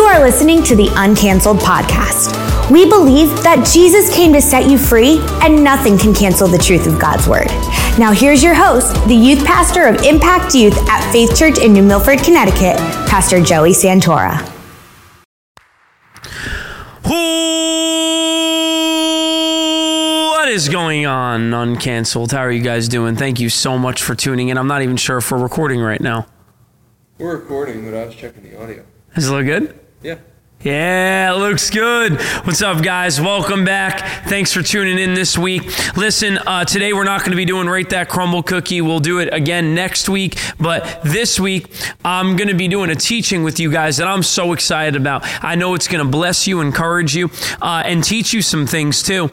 are listening to the Uncanceled Podcast. We believe that Jesus came to set you free, and nothing can cancel the truth of God's Word. Now here's your host, the youth pastor of Impact Youth at Faith Church in New Milford, Connecticut, Pastor Joey Santora. What is going on, Uncanceled? How are you guys doing? Thank you so much for tuning in. I'm not even sure if we're recording right now. We're recording, but I was checking the audio. Does it look good? Yeah. Yeah, it looks good. What's up, guys? Welcome back. Thanks for tuning in this week. Listen, today we're not going to be doing Rate That Crumble Cookie. We'll do it again next week. But this week, I'm going to be doing a teaching with you guys that I'm so excited about. I know it's going to bless you, encourage you, and teach you some things too.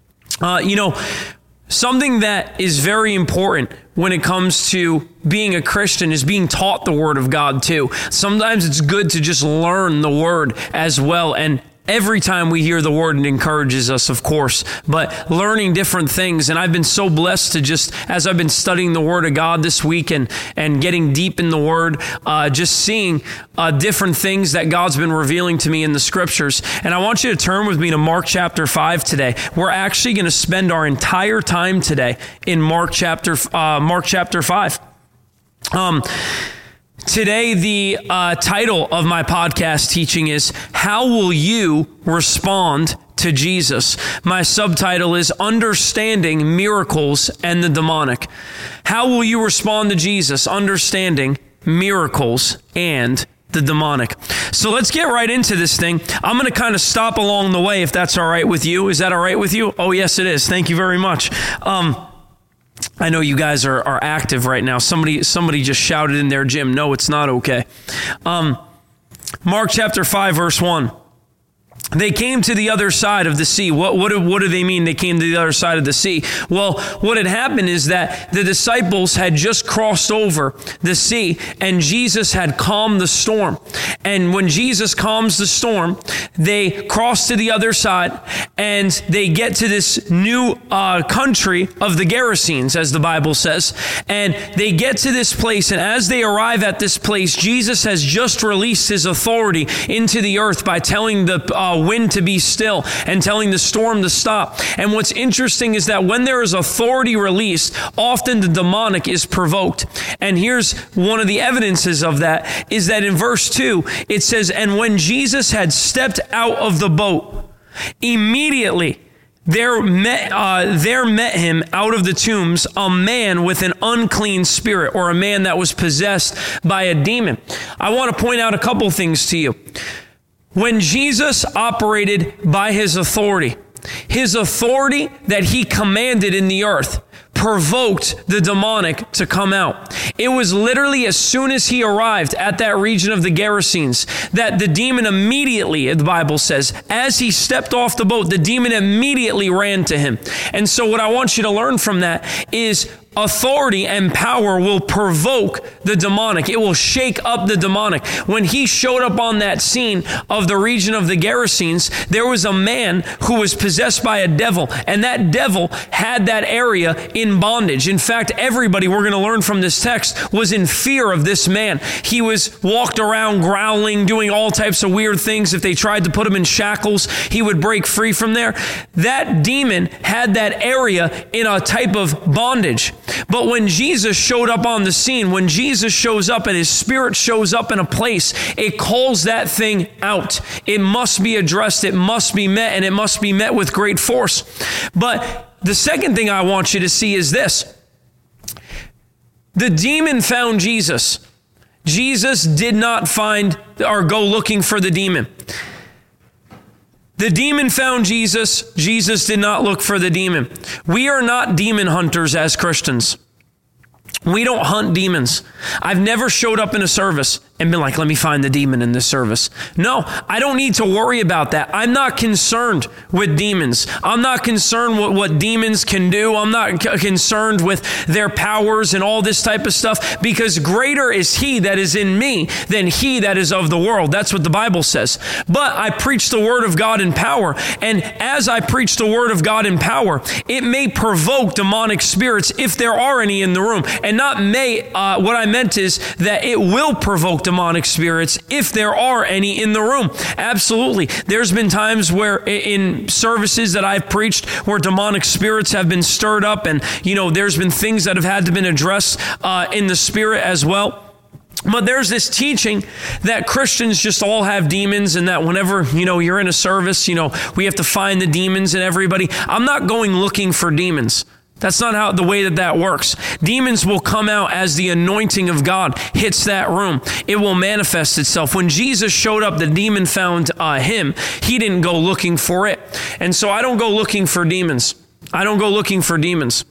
Something that is very important when it comes to being a Christian is being taught the Word of God too. Sometimes it's good to just learn the Word as well. And every time we hear the Word, it encourages us, of course, but learning different things. And I've been so blessed to just, as I've been studying the Word of God this week and getting deep in the Word, just seeing different things that God's been revealing to me in the Scriptures. And I want you to turn with me to Mark chapter 5 today. We're actually going to spend our entire time today in Mark chapter 5. Today, the title of my podcast teaching is, How Will You Respond to Jesus? My subtitle is Understanding Miracles and the Demonic. How will you respond to Jesus? Understanding miracles and the demonic. So let's get right into this thing. I'm going to kind of stop along the way if that's all right with you. Is that all right with you? Oh, yes, it is. Thank you very much. I know you guys are active right now. Somebody just shouted in there, Jim, no, it's not okay. Mark chapter 5, verse 1. They came to the other side of the sea. What do they mean they came to the other side of the sea? Well, what had happened is that the disciples had just crossed over the sea and Jesus had calmed the storm. And when Jesus calms the storm, they cross to the other side and they get to this new country of the Gerasenes, as the Bible says. And they get to this place, and as they arrive at this place, Jesus has just released his authority into the earth by telling the wind to be still and telling the storm to stop. And what's interesting is that when there is authority released, often the demonic is provoked. And here's one of the evidences of that is that in verse 2, it says, and when Jesus had stepped out of the boat, immediately there met him out of the tombs a man with an unclean spirit, or a man that was possessed by a demon. I want to point out a couple things to you. When Jesus operated by his authority that he commanded in the earth provoked the demonic to come out. It was literally as soon as he arrived at that region of the Gerasenes that the demon immediately, the Bible says, as he stepped off the boat, the demon immediately ran to him. And so what I want you to learn from that is authority and power will provoke the demonic. It will shake up the demonic. When he showed up on that scene of the region of the Gerasenes, there was a man who was possessed by a devil, and that devil had that area in bondage. In fact, everybody, we're going to learn from this text, was in fear of this man. He was walked around growling, doing all types of weird things. If they tried to put him in shackles, he would break free from there. That demon had that area in a type of bondage. But when Jesus showed up on the scene, when Jesus shows up and his spirit shows up in a place, it calls that thing out. It must be addressed, it must be met, and it must be met with great force. But the second thing I want you to see is this. The demon found Jesus. Jesus did not find or go looking for the demon. The demon found Jesus. Jesus did not look for the demon. We are not demon hunters as Christians. We don't hunt demons. I've never showed up in a service and been like, let me find the demon in this service. No, I don't need to worry about that. I'm not concerned with demons. I'm not concerned with what demons can do. I'm not concerned with their powers and all this type of stuff, because greater is he that is in me than he that is of the world. That's what the Bible says. But I preach the word of God in power. And as I preach the word of God in power, it may provoke demonic spirits if there are any in the room. And not may, what I meant is that it will provoke demonic demonic spirits, if there are any in the room. Absolutely. There's been times where in services that I've preached where demonic spirits have been stirred up, and, there's been things that have had to been addressed in the spirit as well. But there's this teaching that Christians just all have demons, and that whenever, you're in a service, we have to find the demons in everybody. I'm not going looking for demons. That's not the way that works. Demons will come out as the anointing of God hits that room. It will manifest itself. When Jesus showed up, the demon found him. He didn't go looking for it. And so I don't go looking for demons. I don't go looking for demons.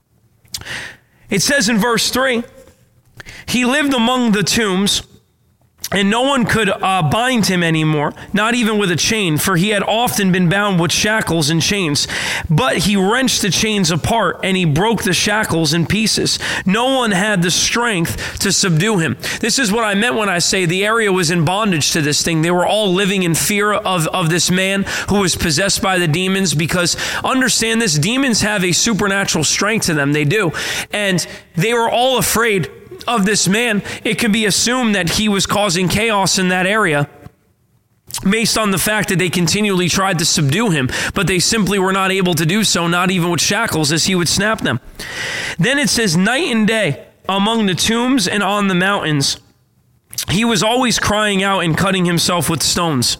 It says in verse 3, he lived among the tombs, and no one could bind him anymore, not even with a chain, for he had often been bound with shackles and chains. But he wrenched the chains apart, and he broke the shackles in pieces. No one had the strength to subdue him. This is what I meant when I say the area was in bondage to this thing. They were all living in fear of this man who was possessed by the demons, because understand this, demons have a supernatural strength to them. They do. And they were all afraid of this man. It can be assumed that he was causing chaos in that area based on the fact that they continually tried to subdue him, but they simply were not able to do so, not even with shackles, as he would snap them. Then it says, night and day among the tombs and on the mountains, he was always crying out and cutting himself with stones.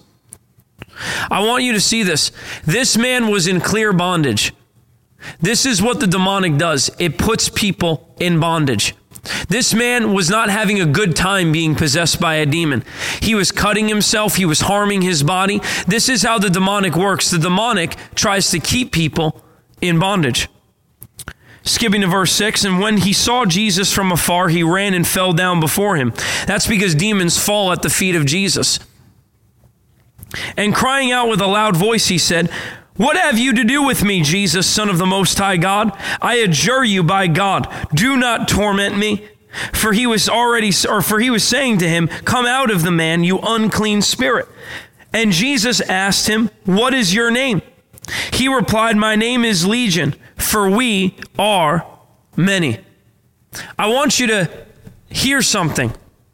I want you to see this. This man was in clear bondage. This is what the demonic does. It puts people in bondage. This man was not having a good time being possessed by a demon. He was cutting himself. He was harming his body. This is how the demonic works. The demonic tries to keep people in bondage. Skipping to verse 6, and when he saw Jesus from afar, he ran and fell down before him. That's because demons fall at the feet of Jesus. And crying out with a loud voice, he said, "What have you to do with me, Jesus, Son of the Most High God? I adjure you by God, do not torment me." For he was saying to him, "Come out of the man, you unclean spirit." And Jesus asked him, "What is your name?" He replied, "My name is Legion, for we are many." I want you to hear something,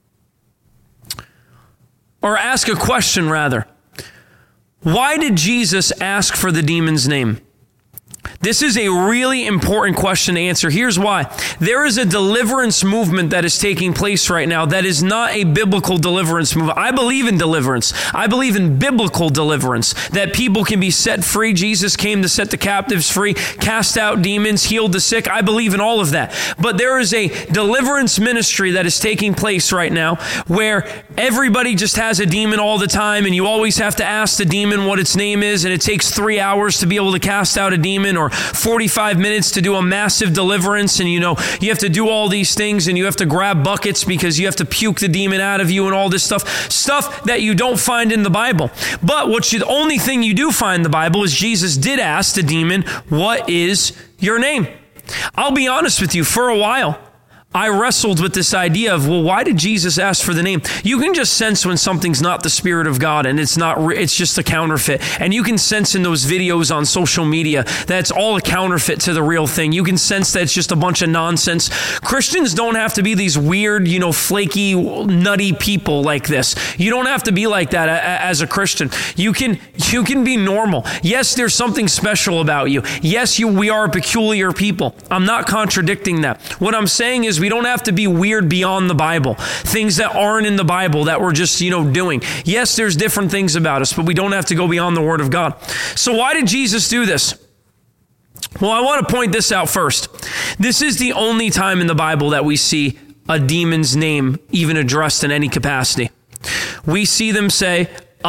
or ask a question rather. Why did Jesus ask for the demon's name? This is a really important question to answer. Here's why. There is a deliverance movement that is taking place right now that is not a biblical deliverance movement. I believe in deliverance. I believe in biblical deliverance, that people can be set free. Jesus came to set the captives free, cast out demons, healed the sick. I believe in all of that. But there is a deliverance ministry that is taking place right now where everybody just has a demon all the time, and you always have to ask the demon what its name is, and it takes 3 hours to be able to cast out a demon, or 45 minutes to do a massive deliverance, and you have to do all these things, and you have to grab buckets because you have to puke the demon out of you and all this stuff that you don't find in the Bible. But the only thing you do find in the Bible is Jesus did ask the demon, "What is your name?" I'll be honest with you, for a while I wrestled with this idea of, well, why did Jesus ask for the name? You can just sense when something's not the Spirit of God and it's just a counterfeit. And you can sense in those videos on social media that it's all a counterfeit to the real thing. You can sense that it's just a bunch of nonsense. Christians don't have to be these weird, flaky, nutty people like this. You don't have to be like that as a Christian. You can be normal. Yes, there's something special about you. Yes, we are a peculiar people. I'm not contradicting that. What I'm saying is we don't have to be weird beyond the Bible. Things that aren't in the Bible that we're just, doing. Yes, there's different things about us, but we don't have to go beyond the Word of God. So why did Jesus do this? Well, I want to point this out first. This is the only time in the Bible that we see a demon's name even addressed in any capacity. We see them say,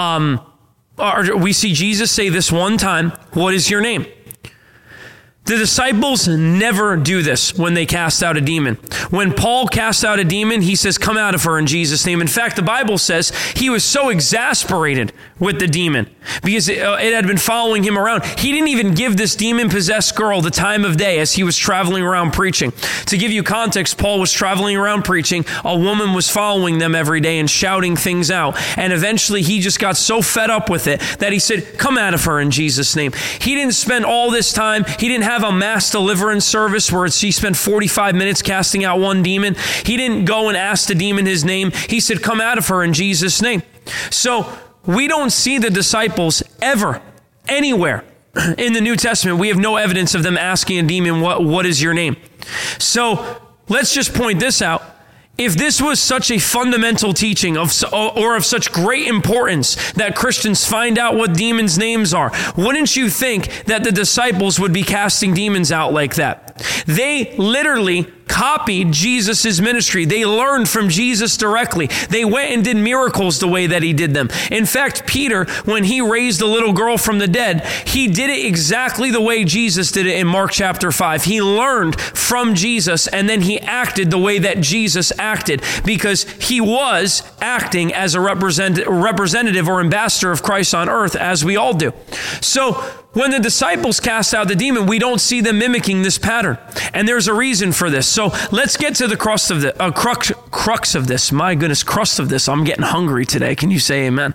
we see Jesus say this one time, "What is your name?" The disciples never do this when they cast out a demon. When Paul casts out a demon, he says, "Come out of her in Jesus' name." In fact, the Bible says he was so exasperated with the demon because it had been following him around. He didn't even give this demon-possessed girl the time of day as he was traveling around preaching. To give you context, Paul was traveling around preaching. A woman was following them every day and shouting things out. And eventually he just got so fed up with it that he said, come out of her in Jesus' name. He didn't spend all this time. He didn't have a mass deliverance service where he spent 45 minutes casting out one demon. He didn't go and ask the demon his name. He said, come out of her in Jesus' name. So we don't see the disciples ever, anywhere in the New Testament. We have no evidence of them asking a demon, what is your name? So let's just point this out. If this was such a fundamental teaching of such great importance that Christians find out what demons' names are, wouldn't you think that the disciples would be casting demons out like that? They literally copied Jesus' ministry. They learned from Jesus directly. They went and did miracles the way that he did them. In fact, Peter, when he raised the little girl from the dead, he did it exactly the way Jesus did it in Mark chapter 5. He learned from Jesus and then he acted the way that Jesus acted because he was acting as a representative or ambassador of Christ on earth, as we all do. So when the disciples cast out the demon, we don't see them mimicking this pattern. And there's a reason for this. So let's get to the crux of this. My goodness, crust of this. I'm getting hungry today. Can you say amen?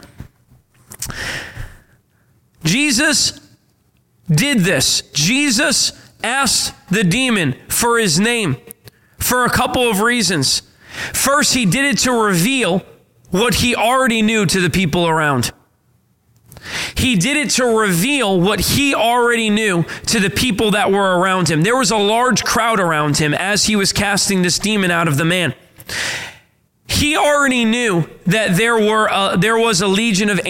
Jesus did this. Jesus asked the demon for his name for a couple of reasons. First, he did it to reveal what he already knew to the people around. He did it to reveal what he already knew to the people that were around him. There was a large crowd around him as he was casting this demon out of the man. He already knew that there was a legion of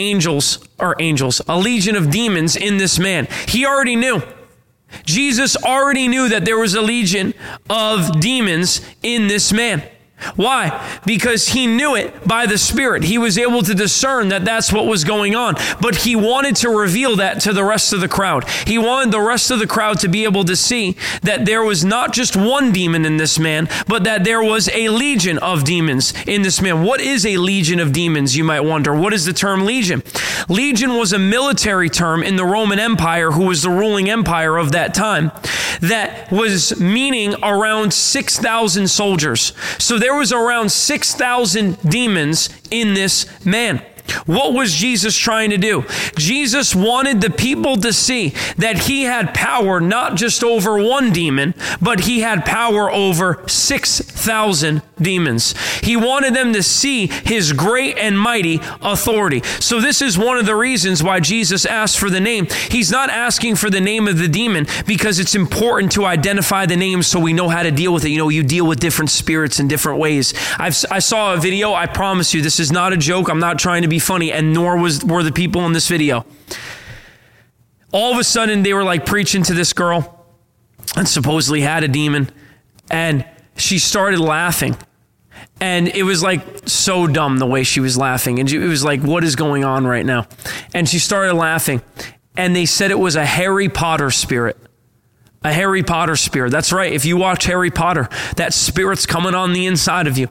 a legion of demons in this man. He already knew. Jesus already knew that there was a legion of demons in this man. Why? Because he knew it by the Spirit. He was able to discern that that's what was going on. But he wanted to reveal that to the rest of the crowd. He wanted the rest of the crowd to be able to see that there was not just one demon in this man, but that there was a legion of demons in this man. What is a legion of demons, you might wonder? What is the term legion? Legion was a military term in the Roman Empire, who was the ruling empire of that time, that was meaning around 6,000 soldiers. So there was around 6,000 demons in this man. What was Jesus trying to do? Jesus wanted the people to see that he had power not just over one demon, but he had power over 6,000 demons. He wanted them to see his great and mighty authority. So this is one of the reasons why Jesus asked for the name. He's not asking for the name of the demon because it's important to identify the name so we know how to deal with it. You know, you deal with different spirits in different ways. I saw a video. I promise you, this is not a joke. I'm not trying to be funny, and nor were the people in this video. All of a sudden, they were like preaching to this girl and supposedly had a demon, and she started laughing. And it was like so dumb the way she was laughing. And it was like, what is going on right now? And she started laughing. And they said it was a Harry Potter spirit. A Harry Potter spirit. That's right. If you watch Harry Potter, that spirit's coming on the inside of you.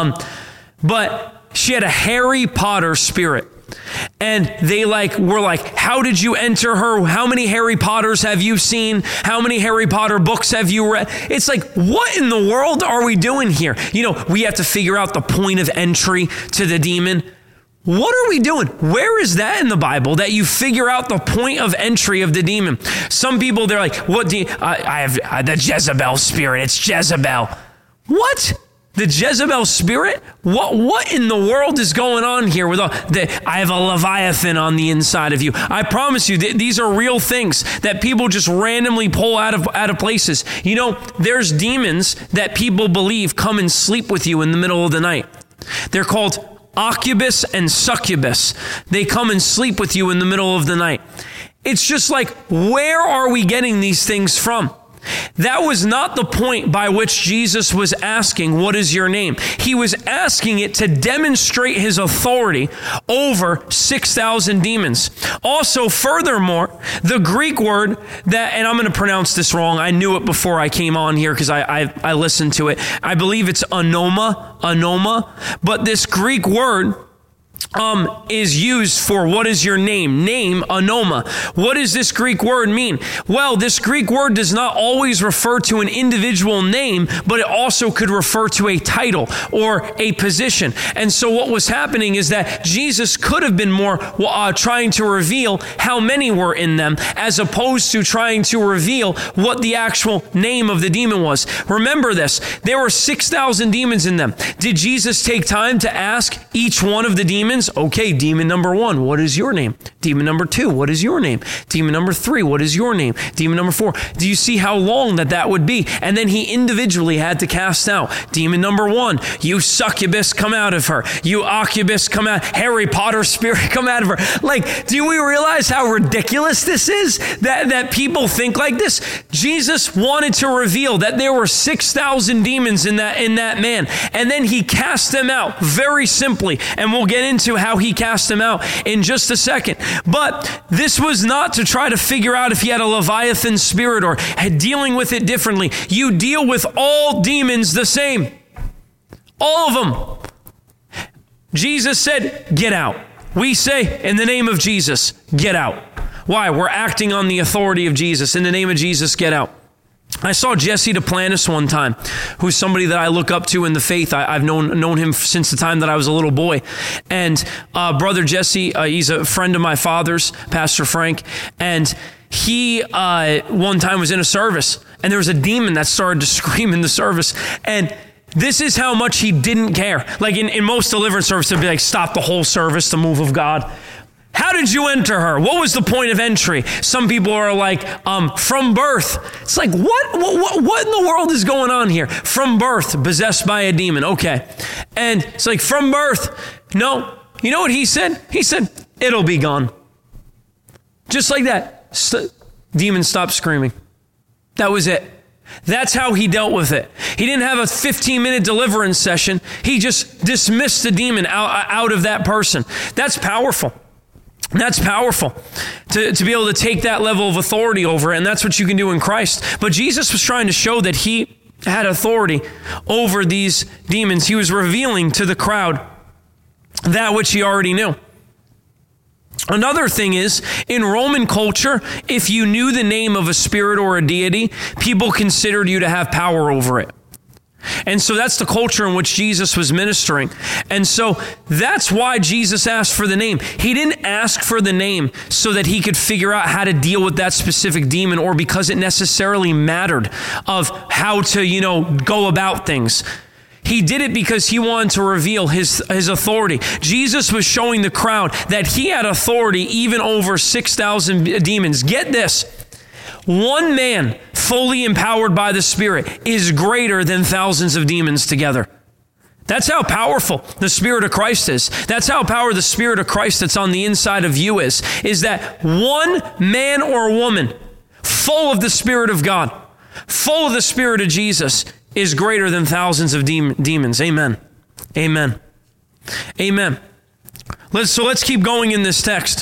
But she had a Harry Potter spirit. And they were like, how did you enter her? How many Harry Potters have you seen? How many Harry Potter books have you read? It's like, what in the world are we doing here? You know, we have to figure out the point of entry to the demon. What are we doing? Where is that in the Bible that you figure out the point of entry of the demon? Some people, they're like, what do you, I have the Jezebel spirit. It's Jezebel. What? The Jezebel spirit? What in the world is going on here with I have a Leviathan on the inside of you. I promise you, these are real things that people just randomly pull out of places. You know, there's demons that people believe come and sleep with you in the middle of the night. They're called Occubus and Succubus. They come and sleep with you in the middle of the night. It's just like, where are we getting these things from? That was not the point by which Jesus was asking, what is your name? He was asking it to demonstrate his authority over 6,000 demons. Also, furthermore, the Greek word that, and I'm going to pronounce this wrong. I knew it before I came on here because I listened to it. I believe it's anoma, but this Greek word is used for what is your name? Name, anoma. What does this Greek word mean? Well, this Greek word does not always refer to an individual name, but it also could refer to a title or a position. And so what was happening is that Jesus could have been more trying to reveal how many were in them, as opposed to trying to reveal what the actual name of the demon was. Remember this, there were 6,000 demons in them. Did Jesus take time to ask each one of the demons, okay, demon number 1, what is your name? Demon number 2, what is your name? Demon number 3, what is your name? Demon number 4. Do you see how long that would be? And then he individually had to cast out. Demon number 1, you succubus, come out of her. You occubus, come out. Harry Potter spirit, come out of her. Like, do we realize how ridiculous this is? That people think like this? Jesus wanted to reveal that there were 6,000 demons in that man. And then he cast them out very simply. And we'll get into how he cast them out in just a second. But this was not to try to figure out if he had a Leviathan spirit or dealing with it differently. You deal with all demons the same. All of them. Jesus said, get out. We say, in the name of Jesus, get out. Why? We're acting on the authority of Jesus. In the name of Jesus, get out. I saw Jesse Duplantis one time, who's somebody that I look up to in the faith. I've known him since the time that I was a little boy. And Brother Jesse, he's a friend of my father's, Pastor Frank. And he one time was in a service, and there was a demon that started to scream in the service. And this is how much he didn't care. Like in most deliverance services, it'd be like, stop the whole service, the move of God. How did you enter her? What was the point of entry? Some people are like, from birth. It's like, what in the world is going on here? From birth, possessed by a demon. Okay. And it's like, from birth. No. You know what he said? He said, it'll be gone. Just like that. Demon stopped screaming. That was it. That's how he dealt with it. He didn't have a 15-minute deliverance session. He just dismissed the demon out of that person. That's powerful. That's powerful to be able to take that level of authority over it, and that's what you can do in Christ. But Jesus was trying to show that he had authority over these demons. He was revealing to the crowd that which he already knew. Another thing is, in Roman culture, if you knew the name of a spirit or a deity, people considered you to have power over it. And so that's the culture in which Jesus was ministering. And so that's why Jesus asked for the name. He didn't ask for the name so that he could figure out how to deal with that specific demon, or because it necessarily mattered of how to, go about things. He did it because he wanted to reveal his authority. Jesus was showing the crowd that he had authority even over 6,000 demons. Get this. One man fully empowered by the Spirit is greater than thousands of demons together. That's how powerful the Spirit of Christ is. That's how powerful the Spirit of Christ that's on the inside of you is that one man or woman full of the Spirit of God, full of the Spirit of Jesus, is greater than thousands of demons. Amen. Amen. Amen. Let's keep going in this text.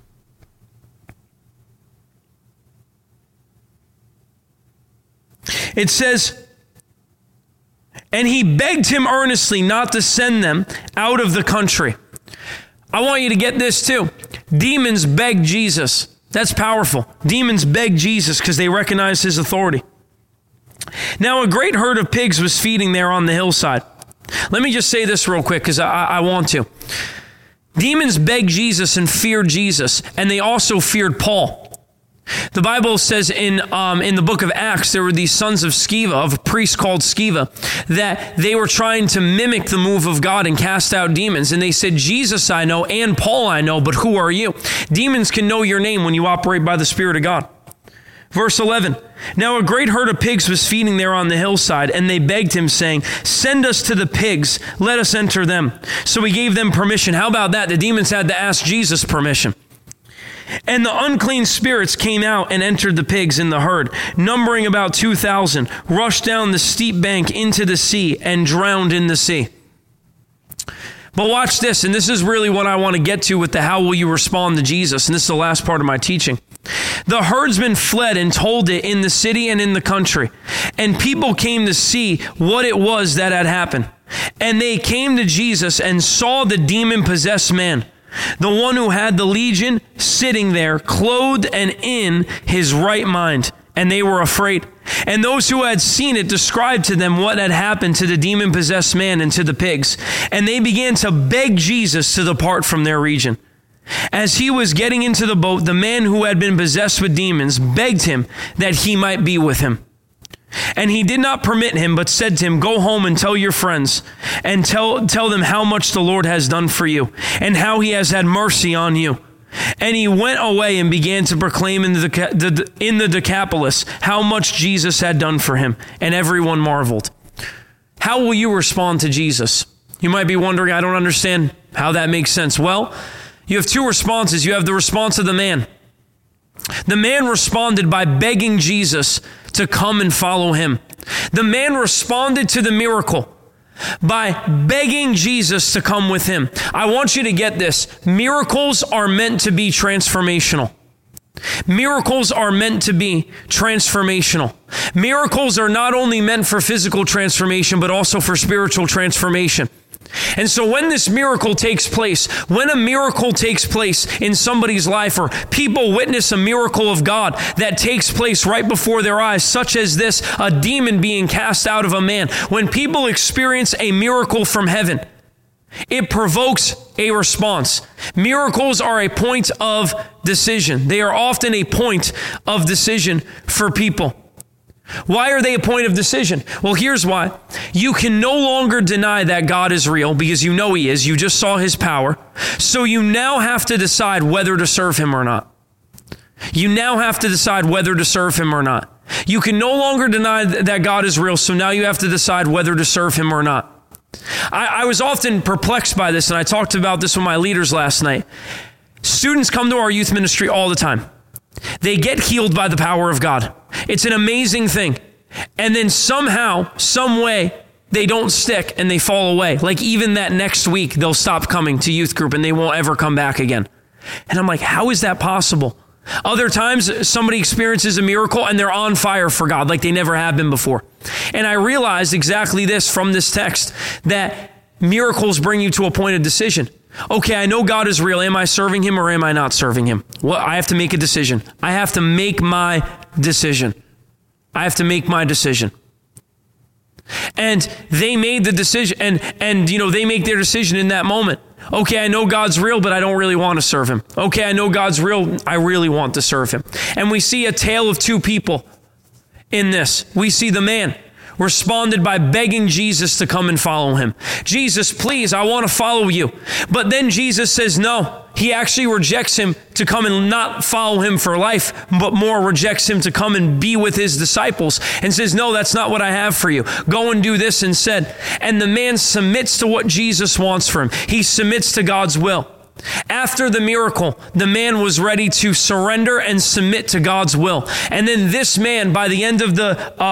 It says, and he begged him earnestly not to send them out of the country. I want you to get this too. Demons beg Jesus. That's powerful. Demons beg Jesus because they recognize his authority. Now, a great herd of pigs was feeding there on the hillside. Let me just say this real quick because I want to. Demons begged Jesus and feared Jesus, and they also feared Paul. The Bible says in the book of Acts, there were these sons of Sceva, of a priest called Sceva, that they were trying to mimic the move of God and cast out demons. And they said, Jesus I know and Paul I know, but who are you? Demons can know your name when you operate by the Spirit of God. Verse 11, now a great herd of pigs was feeding there on the hillside, and they begged him, saying, send us to the pigs, let us enter them. So he gave them permission. How about that? The demons had to ask Jesus permission. And the unclean spirits came out and entered the pigs in the herd, numbering about 2,000, rushed down the steep bank into the sea and drowned in the sea. But watch this, and this is really what I want to get to with the how will you respond to Jesus, and this is the last part of my teaching. The herdsmen fled and told it in the city and in the country, and people came to see what it was that had happened. And they came to Jesus and saw the demon-possessed man, the one who had the legion, sitting there, clothed and in his right mind. And they were afraid. And those who had seen it described to them what had happened to the demon-possessed man and to the pigs. And they began to beg Jesus to depart from their region. As he was getting into the boat, the man who had been possessed with demons begged him that he might be with him. And he did not permit him, but said to him, go home and tell your friends, and tell them how much the Lord has done for you, and how he has had mercy on you. And he went away and began to proclaim in the Decapolis how much Jesus had done for him, and everyone marveled. How will you respond to Jesus? You might be wondering, I don't understand how that makes sense. Well, you have two responses. You have the response of the man. The man responded by begging Jesus to come and follow him. The man responded to the miracle by begging Jesus to come with him. I want you to get this. Miracles are meant to be transformational. Miracles are meant to be transformational. Miracles are not only meant for physical transformation, but also for spiritual transformation. And so when this miracle takes place, when a miracle takes place in somebody's life, or people witness a miracle of God that takes place right before their eyes, such as this, a demon being cast out of a man, when people experience a miracle from heaven, it provokes a response. Miracles are a point of decision. They are often a point of decision for people. Why are they a point of decision? Well, here's why. You can no longer deny that God is real because you know he is. You just saw his power. So you now have to decide whether to serve him or not. You now have to decide whether to serve him or not. You can no longer deny that God is real. So now you have to decide whether to serve him or not. I was often perplexed by this, and I talked about this with my leaders last night. Students come to our youth ministry all the time. They get healed by the power of God. It's an amazing thing. And then somehow, some way, they don't stick and they fall away. Like even that next week, they'll stop coming to youth group and they won't ever come back again. And I'm like, how is that possible? Other times, somebody experiences a miracle and they're on fire for God like they never have been before. And I realized exactly this from this text, that miracles bring you to a point of decision. Okay, I know God is real. Am I serving him or am I not serving him? Well, I have to make a decision. I have to make my decision. I have to make my decision. And they made the decision, and they make their decision in that moment. Okay, I know God's real, but I don't really want to serve him. Okay, I know God's real. I really want to serve him. And we see a tale of two people in this. We see the man responded by begging Jesus to come and follow him. Jesus, please, I want to follow you. But then Jesus says no. He actually rejects him to come and not follow him for life, but more rejects him to come and be with his disciples and says, no, that's not what I have for you. Go and do this instead. And the man submits to what Jesus wants for him. He submits to God's will. After the miracle, the man was ready to surrender and submit to God's will. And then this man, by the end of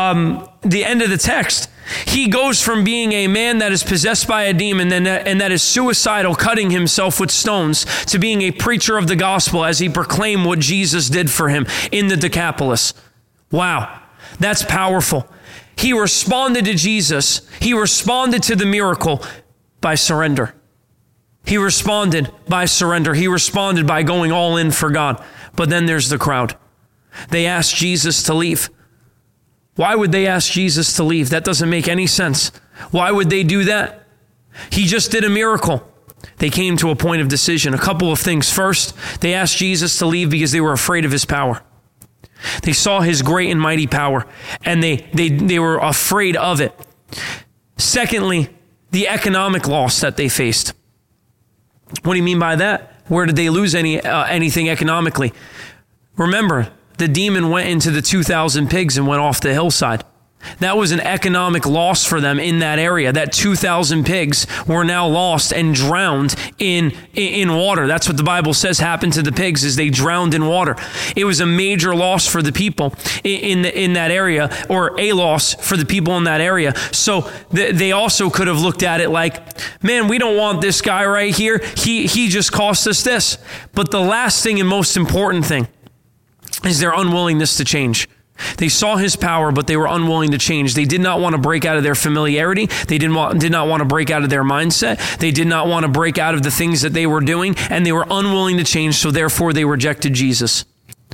the text, he goes from being a man that is possessed by a demon and that is suicidal, cutting himself with stones, to being a preacher of the gospel as he proclaimed what Jesus did for him in the Decapolis. Wow, that's powerful. He responded to Jesus. He responded to the miracle by surrender. He responded by surrender. He responded by going all in for God. But then there's the crowd. They asked Jesus to leave. Why would they ask Jesus to leave? That doesn't make any sense. Why would they do that? He just did a miracle. They came to a point of decision. A couple of things. First, they asked Jesus to leave because they were afraid of his power. They saw his great and mighty power, and they were afraid of it. Secondly, the economic loss that they faced. What do you mean by that? Where did they lose anything economically? Remember, the demon went into the 2,000 pigs and went off the hillside. That was an economic loss for them in that area. That 2,000 pigs were now lost and drowned in water. That's what the Bible says happened to the pigs, is they drowned in water. It was a major loss for the people in that area, or a loss for the people in that area. So they also could have looked at it like, man, we don't want this guy right here. He just cost us this. But the last thing and most important thing is their unwillingness to change. They saw his power, but they were unwilling to change. They did not want to break out of their familiarity. They did not want to break out of their mindset. They did not want to break out of the things that they were doing, and they were unwilling to change, so therefore they rejected Jesus.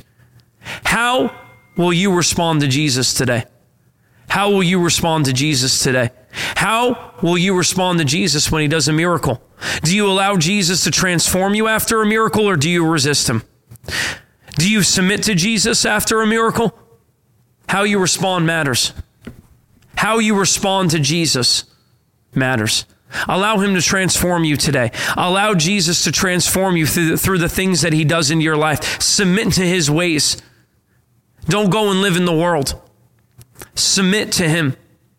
How will you respond to Jesus today? How will you respond to Jesus today? How will you respond to Jesus when he does a miracle? Do you allow Jesus to transform you after a miracle, or do you resist him? Do you submit to Jesus after a miracle? How you respond matters. How you respond to Jesus matters. Allow him to transform you today. Allow Jesus to transform you through the things that he does in your life. Submit to his ways. Don't go and live in the world. Submit to him.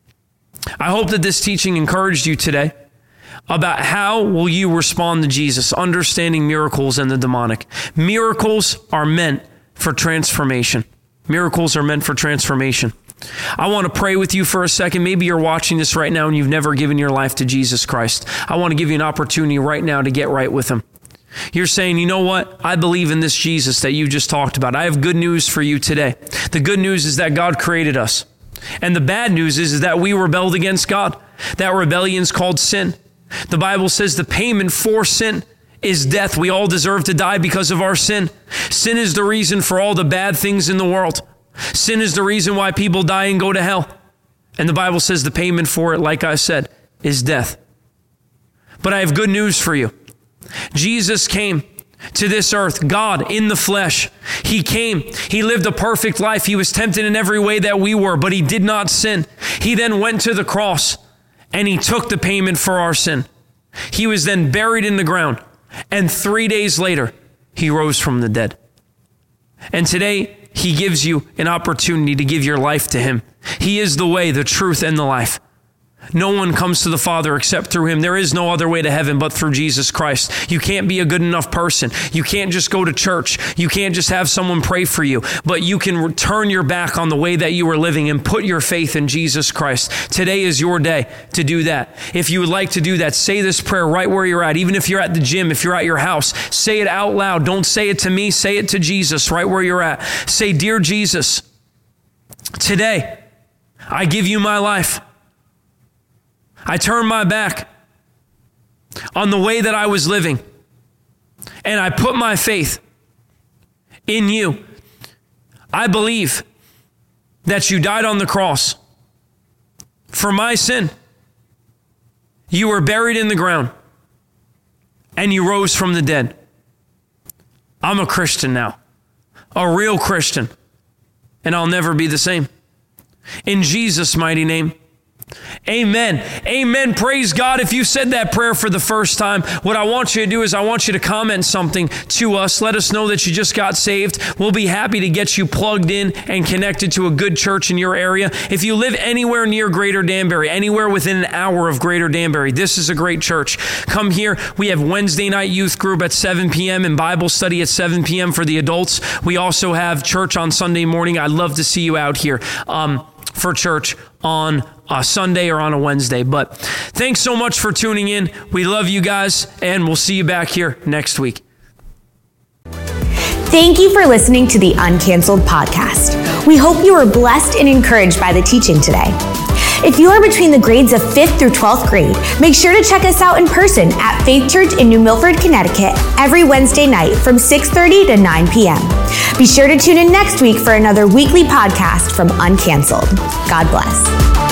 I hope that this teaching encouraged you today about how will you respond to Jesus, understanding miracles and the demonic. Miracles are meant for transformation. Miracles are meant for transformation. I want to pray with you for a second. Maybe you're watching this right now and you've never given your life to Jesus Christ. I want to give you an opportunity right now to get right with him. You're saying, you know what? I believe in this Jesus that you just talked about. I have good news for you today. The good news is that God created us. And the bad news is that we rebelled against God. That rebellion's called sin. The Bible says the payment for sin is death. We all deserve to die because of our sin. Sin is the reason for all the bad things in the world. Sin is the reason why people die and go to hell. And the Bible says the payment for it, like I said, is death. But I have good news for you. Jesus came to this earth, God in the flesh. He came. He lived a perfect life. He was tempted in every way that we were, but he did not sin. He then went to the cross and he took the payment for our sin. He was then buried in the ground. And 3 days later, he rose from the dead. And today, he gives you an opportunity to give your life to him. He is the way, the truth, and the life. No one comes to the Father except through him. There is no other way to heaven but through Jesus Christ. You can't be a good enough person. You can't just go to church. You can't just have someone pray for you. But you can turn your back on the way that you were living and put your faith in Jesus Christ. Today is your day to do that. If you would like to do that, say this prayer right where you're at. Even if you're at the gym, if you're at your house, say it out loud. Don't say it to me. Say it to Jesus right where you're at. Say, "Dear Jesus, today I give you my life. I turn my back on the way that I was living, and I put my faith in you. I believe that you died on the cross for my sin. You were buried in the ground, and you rose from the dead. I'm a Christian now, a real Christian, and I'll never be the same. In Jesus' mighty name, amen. Amen. Praise God. If you said that prayer for the first time, what I want you to do is I want you to comment something to us. Let us know that you just got saved. We'll be happy to get you plugged in and connected to a good church in your area. If you live anywhere near Greater Danbury, anywhere within an hour of Greater Danbury, this is a great church. Come here. We have Wednesday night youth group at 7 p.m. and Bible study at 7 p.m. for the adults. We also have church on Sunday morning. I'd love to see you out here for church on a Sunday or on a Wednesday. But thanks so much for tuning in. We love you guys, and we'll see you back here next week. Thank you for listening to the Uncanceled podcast. We hope you were blessed and encouraged by the teaching today. If you are between the grades of 5th through 12th grade, make sure to check us out in person at Faith Church in New Milford, Connecticut, every Wednesday night from 6:30 to 9 p.m. Be sure to tune in next week for another weekly podcast from Uncanceled. God bless.